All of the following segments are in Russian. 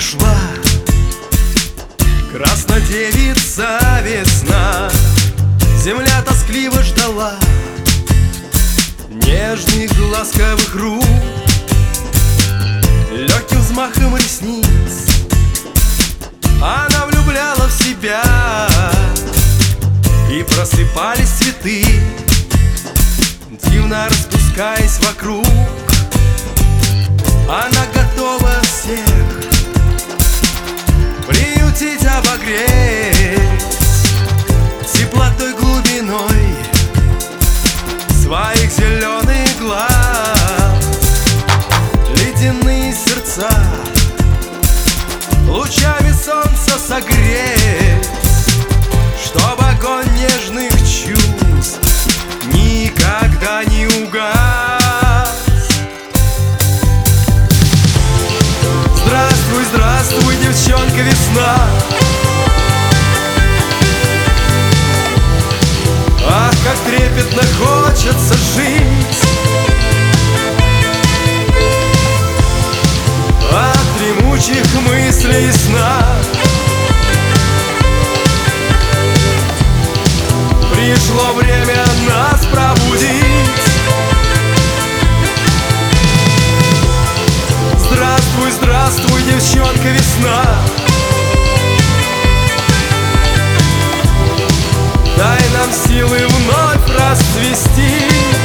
пришла краснодевица весна. Земля тоскливо ждала нежных ласковых рук, легким взмахом ресниц она влюбляла в себя, и просыпались цветы, дивно распускаясь вокруг. Она готова всех приютить, обогреть теплотой, глубиной своих зеленых глаз. Ледяные сердца лучами солнца согреть, чтоб огонь нежных чувств никогда не угас. Здравствуй, здравствуй, девчонка весна. Ах, как трепетно хочется жить от дремучих мыслей и сна. Пришло время нас пробудить. Здравствуй, здравствуй, девчонка весна. Дай нам силы вновь расцвести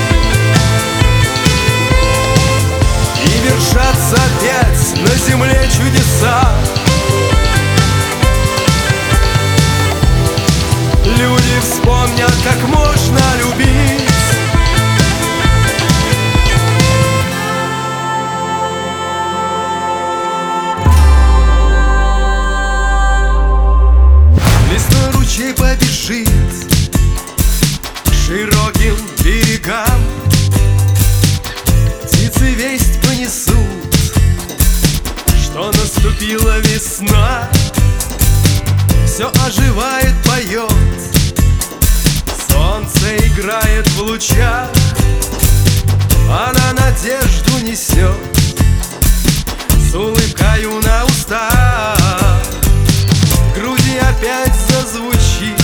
и вершатся опять на земле чудеса. Люди вспомнят, как можно любить. Лесной ручей побежит к широким берегам, птицы весть понесут, что наступила весна. Все оживает, поет, солнце играет в лучах, она надежду несет с улыбкою на устах. В груди опять зазвучит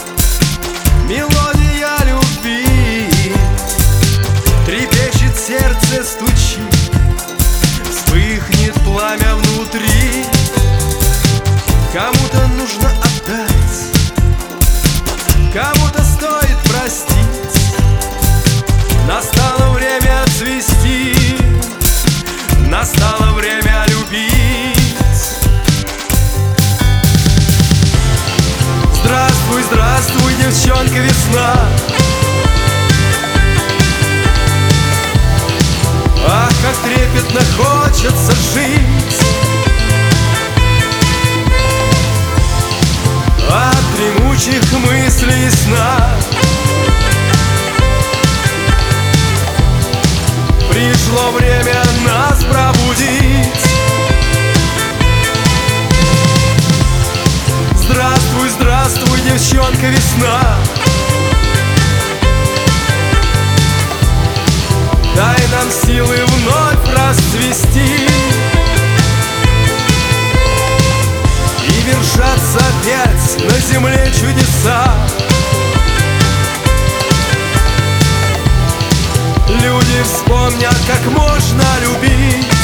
мелодия любви, трепещет сердце, стучит, вспыхнет пламя внутри. Кому-то нужно отдать, кому-то стоит простить. Настало время цвести, настало время любить. Здравствуй, здравствуй, девчонка весна. Ах, как трепетно хочется жить от дремучих мыслей и сна. Пришло время нас пробудить. Здравствуй, здравствуй, девчонка весна. Дай нам силы вновь расцвести и вершатся опять на земле чудеса. Люди вспомнят, как можно любить.